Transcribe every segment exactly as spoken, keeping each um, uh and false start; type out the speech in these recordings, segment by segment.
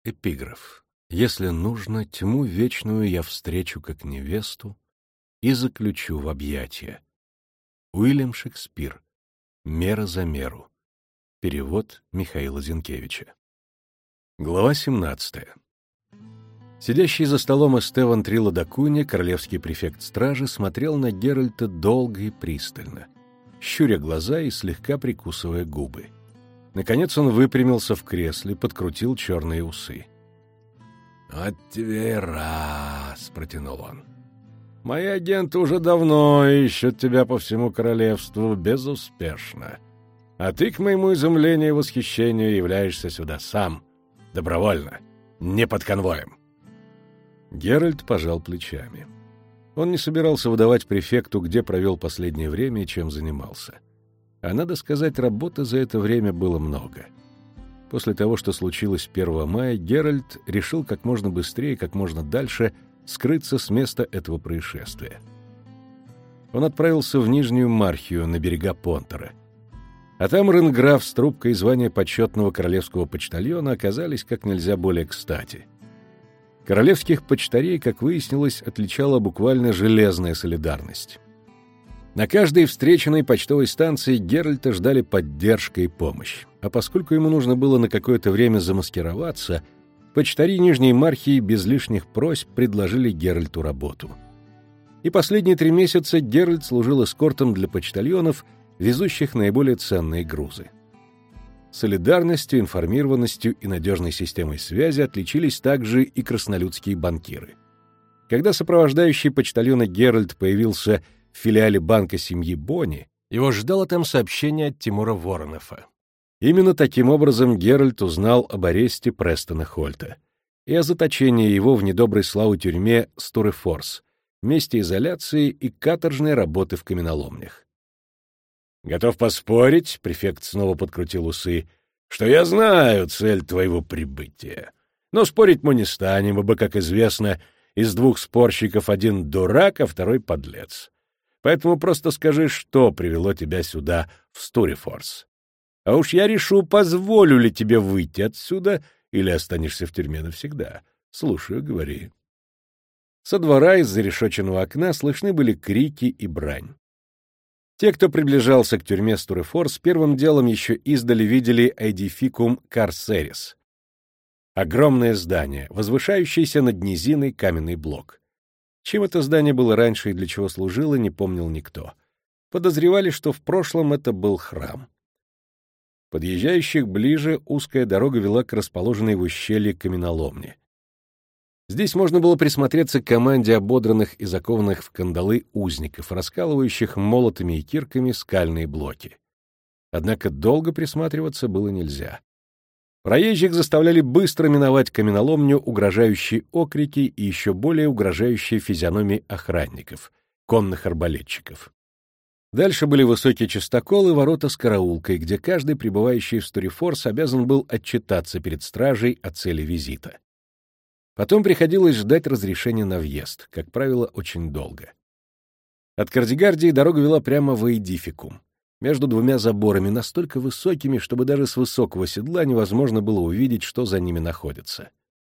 Эпиграф. «Если нужно, тьму вечную я встречу как невесту и заключу в объятия». Уильям Шекспир. «Мера за меру». Перевод Михаила Зинкевича. Глава семнадцатая. Сидящий за столом Эстеван Трило да Кунья, королевский префект стражи, смотрел на Геральта долго и пристально, щуря глаза и слегка прикусывая губы. Наконец он выпрямился в кресле, подкрутил черные усы. «Вот тебе и раз», — протянул он. «Мои агенты уже давно ищут тебя по всему королевству безуспешно. А ты, к моему изумлению и восхищению, являешься сюда сам, добровольно, не под конвоем». Геральт пожал плечами. Он не собирался выдавать префекту, где провел последнее время и чем занимался. А надо сказать, работы за это время было много. После того, что случилось первого мая, Геральт решил как можно быстрее, как можно дальше скрыться с места этого происшествия. Он отправился в Нижнюю Мархию на берега Понтера. А там Ренграф с трубкой звания почетного королевского почтальона оказались как нельзя более кстати. Королевских почтарей, как выяснилось, отличала буквально железная солидарность. На каждой встреченной почтовой станции Геральта ждали поддержка и помощь, а поскольку ему нужно было на какое-то время замаскироваться, почтари Нижней Мархии без лишних просьб предложили Геральту работу. И последние три месяца Геральт служил эскортом для почтальонов, везущих наиболее ценные грузы. Солидарностью, информированностью и надежной системой связи отличились также и краснолюдские банкиры. Когда сопровождающий почтальона Геральт появился в филиале банка семьи Бонни, его ждало там сообщение от Тимура Воронефа. Именно таким образом Геральт узнал об аресте Престона Хольта и о заточении его в недоброй славы тюрьме Стурефорс, месте изоляции и каторжной работы в каменоломнях. «Готов поспорить», — префект снова подкрутил усы, — «что я знаю цель твоего прибытия. Но спорить мы не станем, ибо, как известно, из двух спорщиков один дурак, а второй подлец. Поэтому просто скажи, что привело тебя сюда, в Стурефорс. А уж я решу, позволю ли тебе выйти отсюда или останешься в тюрьме навсегда. Слушаю, говори». Со двора из зарешоченного окна слышны были крики и брань. Те, кто приближался к тюрьме Стурефорс, первым делом еще издали видели Эдификум Карсерис — огромное здание, возвышающееся над низиной каменный блок. Чем это здание было раньше и для чего служило, не помнил никто. Подозревали, что в прошлом это был храм. Подъезжающих ближе узкая дорога вела к расположенной в ущелье каменоломне. Здесь можно было присмотреться к команде ободранных и закованных в кандалы узников, раскалывающих молотами и кирками скальные блоки. Однако долго присматриваться было нельзя. Проезжих заставляли быстро миновать каменоломню угрожающие окрики и еще более угрожающие физиономии охранников, конных арбалетчиков. Дальше были высокие частоколы, ворота с караулкой, где каждый прибывающий в Стурефорс обязан был отчитаться перед стражей о цели визита. Потом приходилось ждать разрешения на въезд, как правило, очень долго. От Кардигардии дорога вела прямо в Эдификум, между двумя заборами, настолько высокими, чтобы даже с высокого седла невозможно было увидеть, что за ними находится.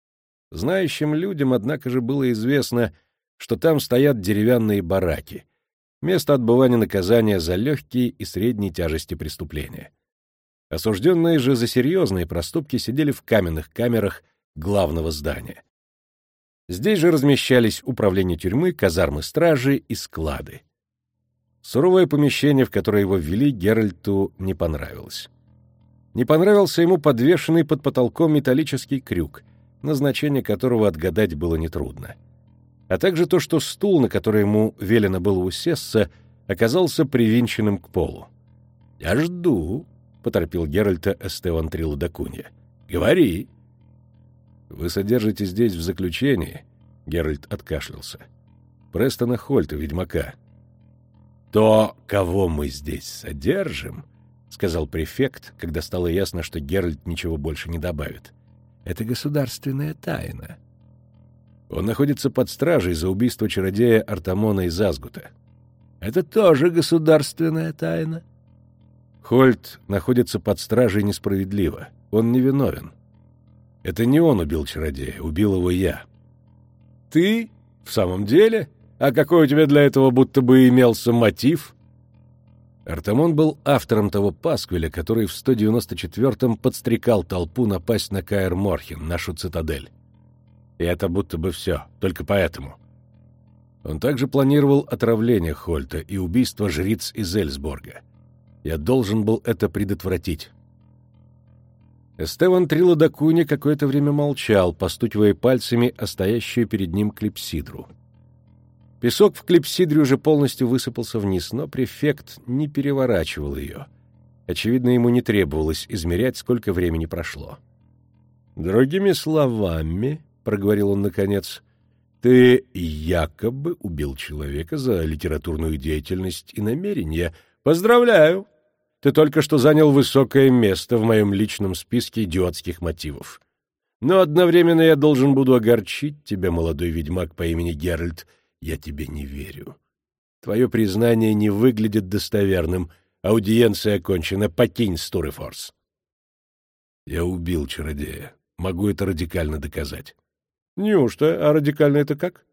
Знающим людям, однако же, было известно, что там стоят деревянные бараки, место отбывания наказания за легкие и средней тяжести преступления. Осужденные же за серьезные проступки сидели в каменных камерах главного здания. Здесь же размещались управление тюрьмы, казармы стражи и склады. Суровое помещение, в которое его ввели, Геральту не понравилось. Не понравился ему подвешенный под потолком металлический крюк, назначение которого отгадать было нетрудно. А также то, что стул, на который ему велено было усесться, оказался привинченным к полу. «Я жду», — поторопил Геральта Эстеван Трило да Кунья. «Говори». «Вы содержите здесь в заключении», — Геральт откашлялся, — «Престона Хольта, ведьмака». «То, кого мы здесь содержим», — сказал префект, когда стало ясно, что Геральт ничего больше не добавит, — «это государственная тайна». «Он находится под стражей за убийство чародея Артамона из Азгута». «Это тоже государственная тайна». «Хольт находится под стражей несправедливо. Он невиновен». Это не он убил чародея, убил его я. Ты? В самом деле? А какой у тебя для этого будто бы имелся мотив? Артамон был автором того пасквиля, который в сто девяносто четвёртом подстрекал толпу напасть на Каэр Морхен, нашу цитадель. И это будто бы все, только поэтому. Он также планировал отравление Хольта и убийство жриц из Эльсборга. Я должен был это предотвратить. Эстеван Трило да Кунья какое-то время молчал, постукивая пальцами о стоящую перед ним клипсидру. Песок в клипсидре уже полностью высыпался вниз, но префект не переворачивал ее. Очевидно, ему не требовалось измерять, сколько времени прошло. «Другими словами, — проговорил он наконец, — ты якобы убил человека за литературную деятельность и намерения. Поздравляю! Ты только что занял высокое место в моем личном списке идиотских мотивов. Но одновременно я должен буду огорчить тебя, молодой ведьмак по имени Геральт. Я тебе не верю. Твое признание не выглядит достоверным. Аудиенция окончена. Покинь Стурефорс. Я убил чародея. Могу это радикально доказать. Неужто? А радикально это как?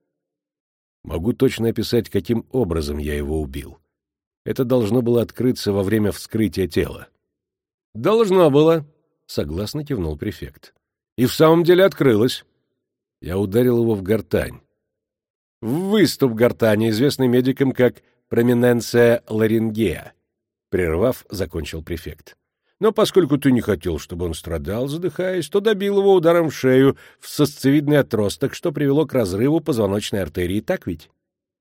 Могу точно описать, каким образом я его убил. Это должно было открыться во время вскрытия тела. Должно было, согласно кивнул префект. И в самом деле открылось. Я ударил его в гортань. В выступ гортани, известный медикам как проминенция ларингея. Прервав, закончил префект. Но поскольку ты не хотел, чтобы он страдал, задыхаясь, то добил его ударом в шею в сосцевидный отросток, что привело к разрыву позвоночной артерии, так ведь?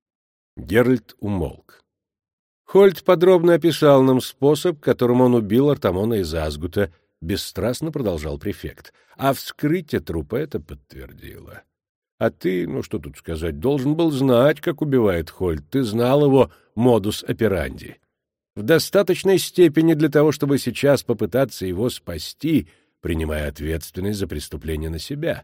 Геральт умолк. Хольт подробно описал нам способ, которым он убил Артамона из Азгута, бесстрастно продолжал префект. А вскрытие трупа это подтвердило. А ты, ну что тут сказать, должен был знать, как убивает Хольт. Ты знал его модус операнди. В достаточной степени для того, чтобы сейчас попытаться его спасти, принимая ответственность за преступление на себя.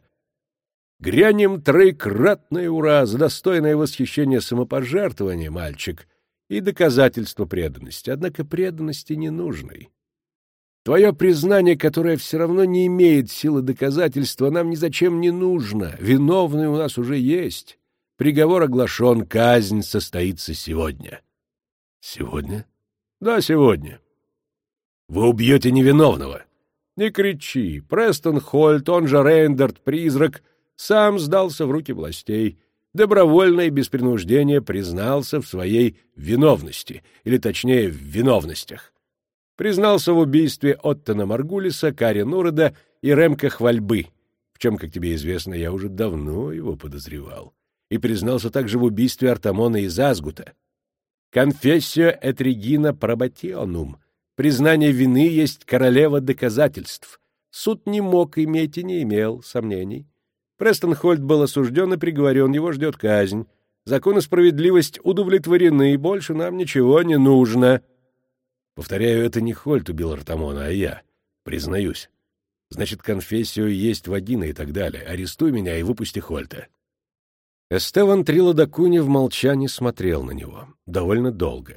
Грянем троекратное ура за достойное восхищение самопожертвования, мальчик, и доказательство преданности, однако преданности ненужной. Твое признание, которое все равно не имеет силы доказательства, нам ни зачем не нужно. Виновный у нас уже есть. Приговор оглашен, казнь состоится сегодня. Сегодня? Да, сегодня. Вы убьете невиновного. Не кричи. Престон Хольт, он же Рейндард-призрак, сам сдался в руки властей. Добровольно и без принуждения признался в своей виновности, или точнее в виновностях. Признался в убийстве Оттона Маргулиса, Кари Нуреда и Ремка Хвальбы, в чем, как тебе известно, я уже давно его подозревал, и признался также в убийстве Артамона из Азгута. Confessio et regina probationum. Признание вины есть королева доказательств. Суд не мог иметь и не имел сомнений. Престон Хольт был осужден и приговорен, его ждет казнь. Закон и справедливость удовлетворены, и больше нам ничего не нужно. Повторяю, это не Хольт убил Артамона, а я. Признаюсь. Значит, конфессию есть вагина и так далее. Арестуй меня и выпусти Хольта. Эстеван Трило да Кунья в молчании смотрел на него. Довольно долго.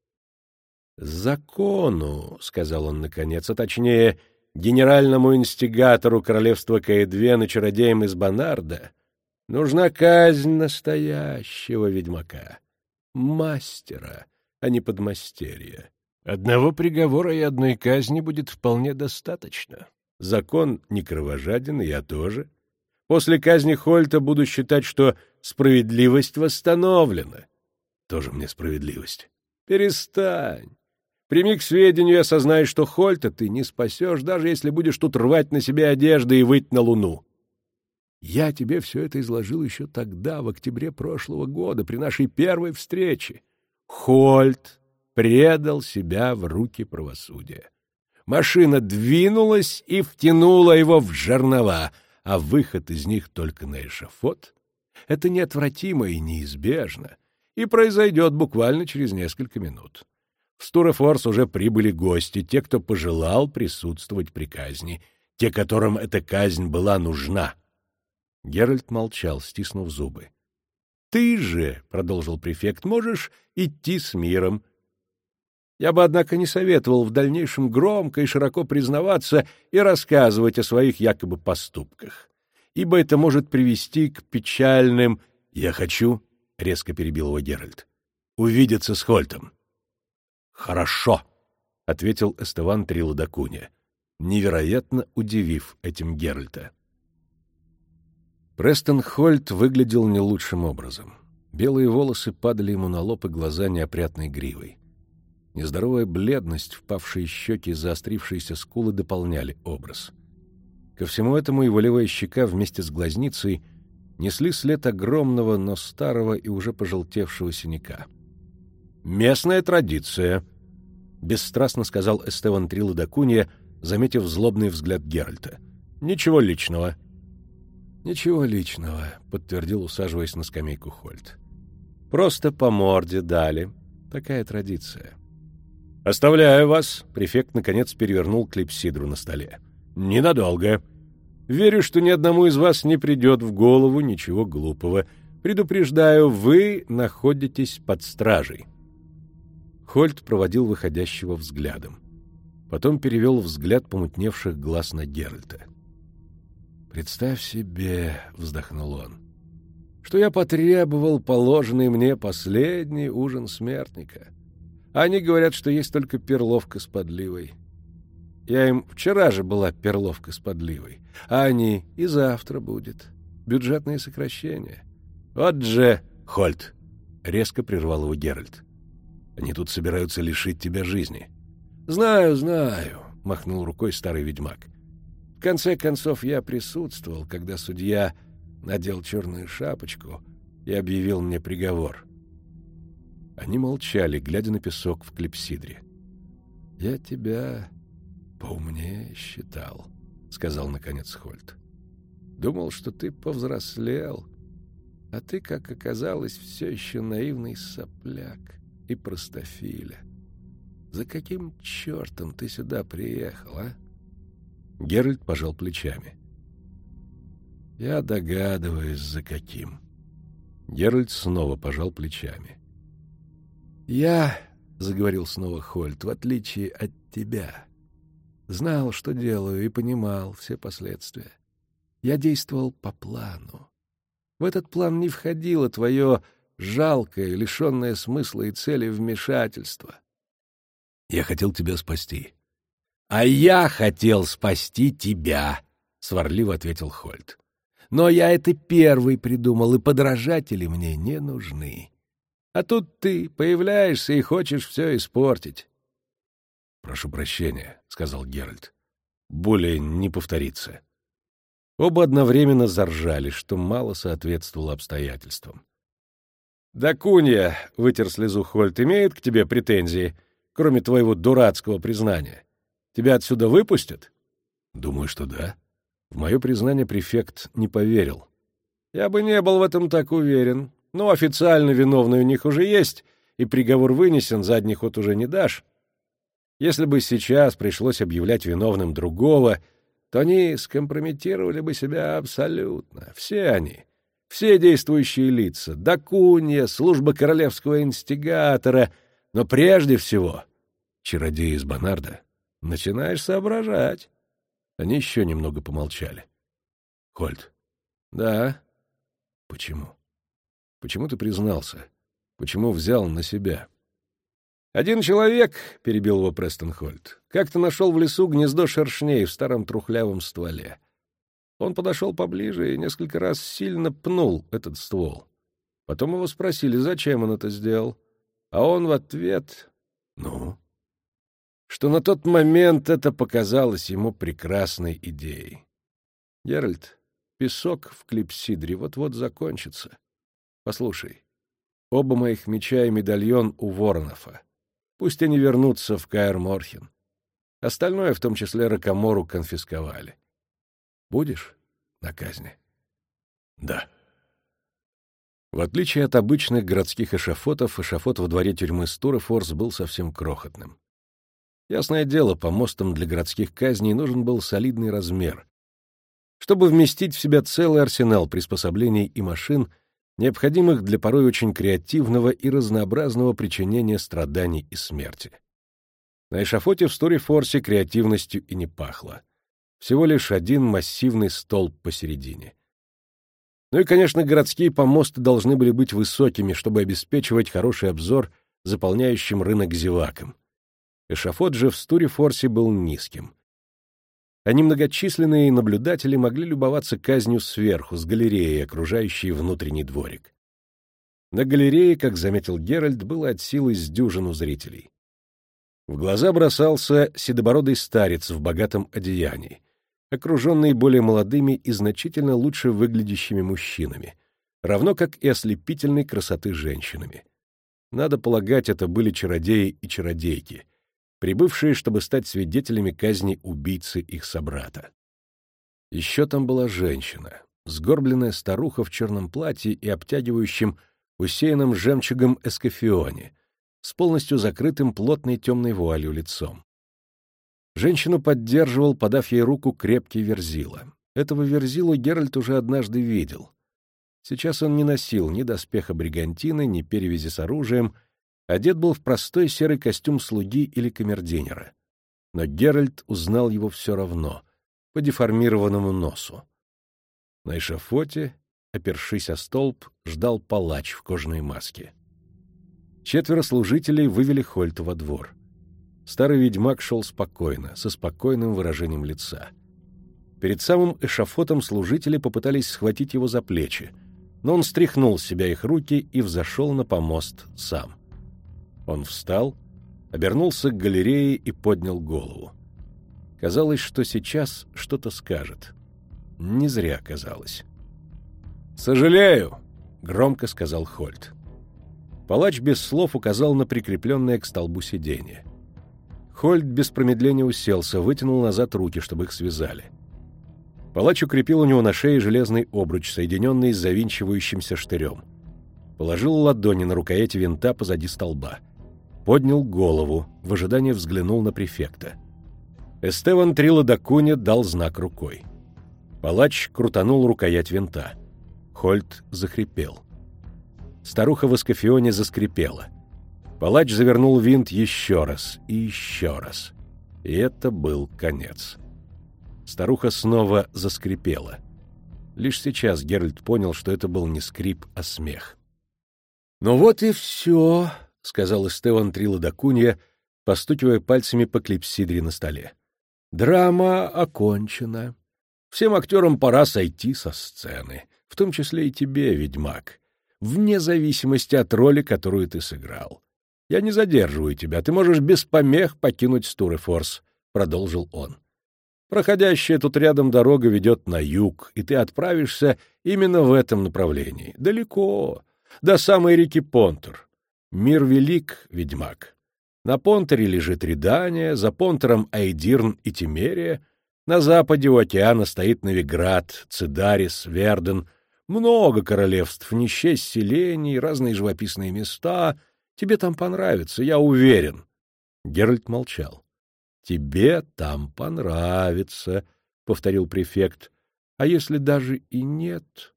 «Закону», — сказал он наконец, а точнее, генеральному инстигатору королевства Каэдвен и чародеям из Бонарда, нужна казнь настоящего ведьмака, мастера, а не подмастерья. Одного приговора и одной казни будет вполне достаточно. Закон не кровожаден, и я тоже. После казни Хольта буду считать, что справедливость восстановлена. Тоже мне справедливость. Перестань. Прими к сведению и осознай, что Хольта ты не спасешь, даже если будешь тут рвать на себе одежды и выть на луну. Я тебе все это изложил еще тогда, в октябре прошлого года, при нашей первой встрече. Хольт предал себя в руки правосудия. Машина двинулась и втянула его в жернова, а выход из них только на эшафот — это неотвратимо и неизбежно, и произойдет буквально через несколько минут. В Стурефорс уже прибыли гости, те, кто пожелал присутствовать при казни, те, которым эта казнь была нужна. Геральт молчал, стиснув зубы. — Ты же, — продолжил префект, — можешь идти с миром. Я бы, однако, не советовал в дальнейшем громко и широко признаваться и рассказывать о своих якобы поступках, ибо это может привести к печальным... — Я хочу, — резко перебил его Геральт, — увидеться с Хольтом. — Хорошо, — ответил Эстеван Трило да Кунья, невероятно удивив этим Геральта. Престон Хольт выглядел не лучшим образом. Белые волосы падали ему на лоб и глаза неопрятной гривой. Нездоровая бледность, впавшие щеки и заострившиеся скулы дополняли образ. Ко всему этому его левая щека вместе с глазницей несли след огромного, но старого и уже пожелтевшего синяка. «Местная традиция», — бесстрастно сказал Эстеван Трило да Кунья, заметив злобный взгляд Геральта. «Ничего личного». «Ничего личного», — подтвердил, усаживаясь на скамейку Хольт. «Просто по морде дали. Такая традиция». «Оставляю вас», — префект наконец перевернул клипсидру на столе. «Ненадолго. Верю, что ни одному из вас не придет в голову ничего глупого. Предупреждаю, вы находитесь под стражей». Хольт проводил выходящего взглядом. Потом перевел взгляд помутневших глаз на Геральта. «Представь себе», — вздохнул он, — «что я потребовал положенный мне последний ужин смертника. Они говорят, что есть только перловка с подливой. Я им вчера же была перловка с подливой, а они и завтра будет. Бюджетные сокращения. Вот же, Хольт!» — резко прервал его Геральт. «Они тут собираются лишить тебя жизни». «Знаю, знаю», — махнул рукой старый ведьмак. «В конце концов, я присутствовал, когда судья надел черную шапочку и объявил мне приговор». Они молчали, глядя на песок в клипсидре. «Я тебя поумнее считал», — сказал наконец Хольт. «Думал, что ты повзрослел, а ты, как оказалось, все еще наивный сопляк и простофиля. За каким чертом ты сюда приехал, а?» Геральт пожал плечами. «Я догадываюсь, за каким». Геральт снова пожал плечами. «Я, — заговорил снова Хольт, — в отличие от тебя, знал, что делаю, и понимал все последствия. Я действовал по плану. В этот план не входило твое жалкое, лишенное смысла и цели вмешательство. Я хотел тебя спасти». «А я хотел спасти тебя», — сварливо ответил Хольт. «Но я это первый придумал, и подражатели мне не нужны. А тут ты появляешься и хочешь все испортить». «Прошу прощения», — сказал Геральт. «Более не повторится». Оба одновременно заржали, что мало соответствовало обстоятельствам. «Да Кунья», — вытер слезу Хольт, — «имеет к тебе претензии, кроме твоего дурацкого признания? Тебя отсюда выпустят?» «Думаю, что да». В мое признание префект не поверил. «Я бы не был в этом так уверен. Но официально виновный у них уже есть, и приговор вынесен, задний ход уже не дашь. Если бы сейчас пришлось объявлять виновным другого, то они скомпрометировали бы себя абсолютно. Все они, все действующие лица, да Кунья, служба королевского инстигатора, но прежде всего чародей из Бонарда. Начинаешь соображать». Они еще немного помолчали. «Хольт». «Да». «Почему? Почему ты признался? Почему взял на себя?» «Один человек, — перебил его Престон Хольт, — как-то нашел в лесу гнездо шершней в старом трухлявом стволе. Он подошел поближе и несколько раз сильно пнул этот ствол. Потом его спросили, зачем он это сделал. А он в ответ... Ну? Что на тот момент это показалось ему прекрасной идеей. Геральт, песок в клипсидре вот-вот закончится. Послушай, оба моих меча и медальон у Воронова. Пусть они вернутся в Каэр-Морхен. Остальное, в том числе Рокамору, конфисковали. Будешь на казни?» «Да». В отличие от обычных городских эшафотов, эшафот во дворе тюрьмы Стурофорс был совсем крохотным. Ясное дело, помостом для городских казней нужен был солидный размер, чтобы вместить в себя целый арсенал приспособлений и машин, необходимых для порой очень креативного и разнообразного причинения страданий и смерти. На эшафоте в Стори-Форсе креативностью и не пахло. Всего лишь один массивный столб посередине. Ну и, конечно, городские помосты должны были быть высокими, чтобы обеспечивать хороший обзор заполняющим рынок зевакам. Эшафот же в Стори-Форсе был низким. А немногочисленные наблюдатели могли любоваться казнью сверху, с галереи, окружающей внутренний дворик. На галерее, как заметил Геральт, было от силы с дюжину зрителей. В глаза бросался седобородый старец в богатом одеянии, окруженный более молодыми и значительно лучше выглядящими мужчинами, равно как и ослепительной красоты женщинами. Надо полагать, это были чародеи и чародейки, прибывшие, чтобы стать свидетелями казни убийцы их собрата. Еще там была женщина, сгорбленная старуха в черном платье и обтягивающем, усеянном жемчугом эскафионе, с полностью закрытым плотной темной вуалью лицом. Женщину поддерживал, подав ей руку, крепкий Верзила. Этого Верзилу Геральт уже однажды видел. Сейчас он не носил ни доспеха бригантины, ни перевязи с оружием, одет был в простой серый костюм слуги или камердинера. Но Геральт узнал его все равно, по деформированному носу. На эшафоте, опершись о столб, ждал палач в кожаной маске. Четверо служителей вывели Хольта во двор. Старый ведьмак шел спокойно, со спокойным выражением лица. Перед самым эшафотом служители попытались схватить его за плечи, но он стряхнул с себя их руки и взошел на помост сам. Он встал, обернулся к галерее и поднял голову. Казалось, что сейчас что-то скажет. Не зря казалось. «Сожалею», — громко сказал Хольт. Палач без слов указал на прикрепленное к столбу сиденье. Хольт без промедления уселся, вытянул назад руки, чтобы их связали. Палач укрепил у него на шее железный обруч, соединенный с завинчивающимся штырем. Положил ладони на рукоять винта позади столба. Поднял голову, в ожидании взглянул на префекта. Эстеван Трила да Кунья дал знак рукой. Палач крутанул рукоять винта. Хольт захрипел. Старуха в эскафионе заскрипела. Палач завернул винт еще раз и еще раз. И это был конец. Старуха снова заскрипела. Лишь сейчас Геральт понял, что это был не скрип, а смех. «Ну вот и все», — сказал Эстеван Трила да Кунья, постукивая пальцами по клипсидре на столе. «Драма окончена. Всем актерам пора сойти со сцены, в том числе и тебе, ведьмак, вне зависимости от роли, которую ты сыграл. Я не задерживаю тебя, ты можешь без помех покинуть Стори-Форс», — продолжил он. «Проходящая тут рядом дорога ведет на юг, и ты отправишься именно в этом направлении, далеко, до самой реки Понтер. Мир велик, ведьмак. На Понтере лежит Редания, за Понтером Айдирн и Тимерия, на западе у океана стоит Новиград, Цидарис, Верден, много королевств, не счесть селений, разные живописные места. Тебе там понравится, я уверен». Геральт молчал. «Тебе там понравится», — повторил префект. «А если даже и нет,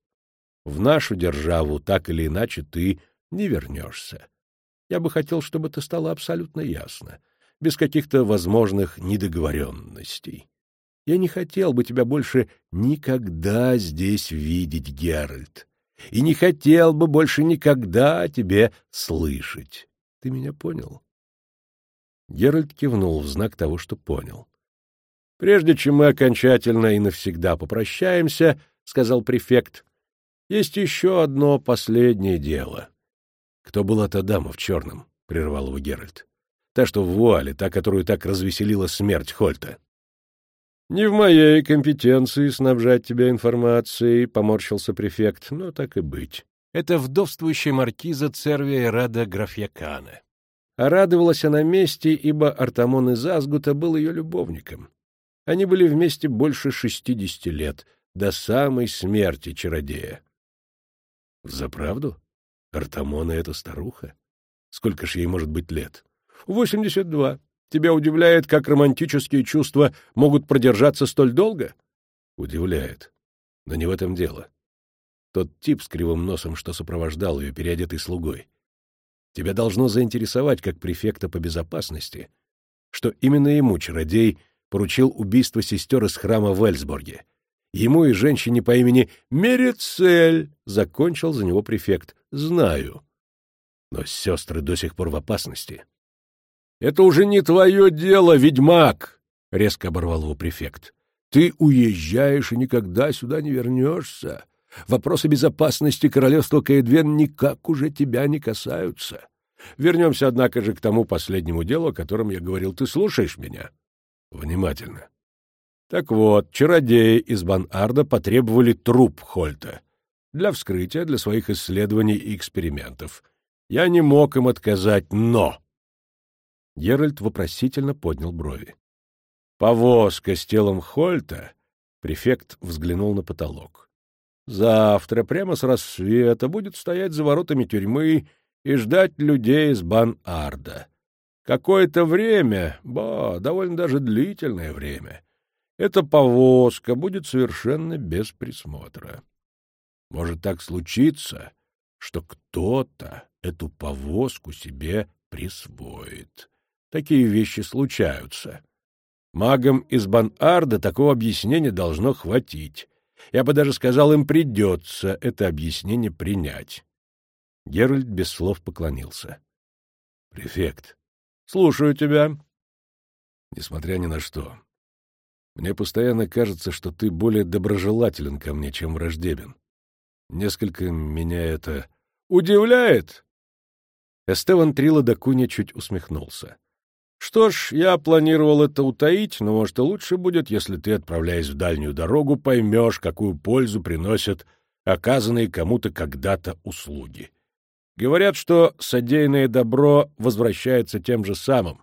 в нашу державу так или иначе ты не вернешься. Я бы хотел, чтобы это стало абсолютно ясно, без каких-то возможных недоговоренностей. Я не хотел бы тебя больше никогда здесь видеть, Геральт, и не хотел бы больше никогда о тебе слышать. Ты меня понял?» Геральт кивнул в знак того, что понял. «Прежде чем мы окончательно и навсегда попрощаемся, — сказал префект, — есть еще одно последнее дело». «Кто была та дама в черном?» — прервал его Геральт. «Та, что в вуале, та, которую так развеселила смерть Хольта». «Не в моей компетенции снабжать тебя информацией», — поморщился префект, — «но так и быть. Это вдовствующая маркиза Цервия Рада Графьякана. А радовалась она мести, ибо Артамон из Азгута был ее любовником. Они были вместе больше шестидесяти лет, до самой смерти чародея». «Взаправду? Артамона — это старуха? Сколько ж ей может быть лет?» «Восемьдесят два. Тебя удивляет, как романтические чувства могут продержаться столь долго?» «Удивляет. Но не в этом дело. Тот тип с кривым носом, что сопровождал ее, переодетый слугой. Тебя должно заинтересовать, как префекта по безопасности, что именно ему чародей поручил убийство сестер из храма в Эльсборге. Ему и женщине по имени Мерецель, закончил за него префект. Знаю. Но сестры до сих пор в опасности. — Это уже не твое дело, ведьмак! — резко оборвал его префект. — Ты уезжаешь и никогда сюда не вернешься. Вопросы безопасности королевства Каэдвен никак уже тебя не касаются. Вернемся, однако же, к тому последнему делу, о котором я говорил. Ты слушаешь меня? — Внимательно. Так вот, чародеи из Бан-Арда потребовали труп Хольта для вскрытия, для своих исследований и экспериментов. Я не мог им отказать, но... Геральт вопросительно поднял брови. Повозка с телом Хольта... Префект взглянул на потолок. Завтра, прямо с рассвета, будет стоять за воротами тюрьмы и ждать людей из Бан-Арда. Какое-то время, ба, довольно даже длительное время, эта повозка будет совершенно без присмотра. Может так случиться, что кто-то эту повозку себе присвоит. Такие вещи случаются. Магам из Бан-Арда такого объяснения должно хватить. Я бы даже сказал, им придется это объяснение принять. Геральт без слов поклонился. — Префект, слушаю тебя. Несмотря ни на что, мне постоянно кажется, что ты более доброжелателен ко мне, чем враждебен. Несколько меня это удивляет. Эстеван Трила да Кунья чуть усмехнулся. Что ж, я планировал это утаить, но, может, и лучше будет, если ты, отправляясь в дальнюю дорогу, поймешь, какую пользу приносят оказанные кому-то когда-то услуги. Говорят, что содеянное добро возвращается тем же самым.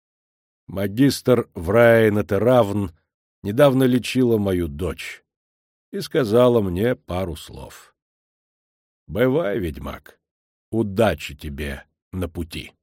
Магистр Враена Теравн недавно лечила мою дочь и сказала мне пару слов. Бывай, ведьмак, удачи тебе на пути.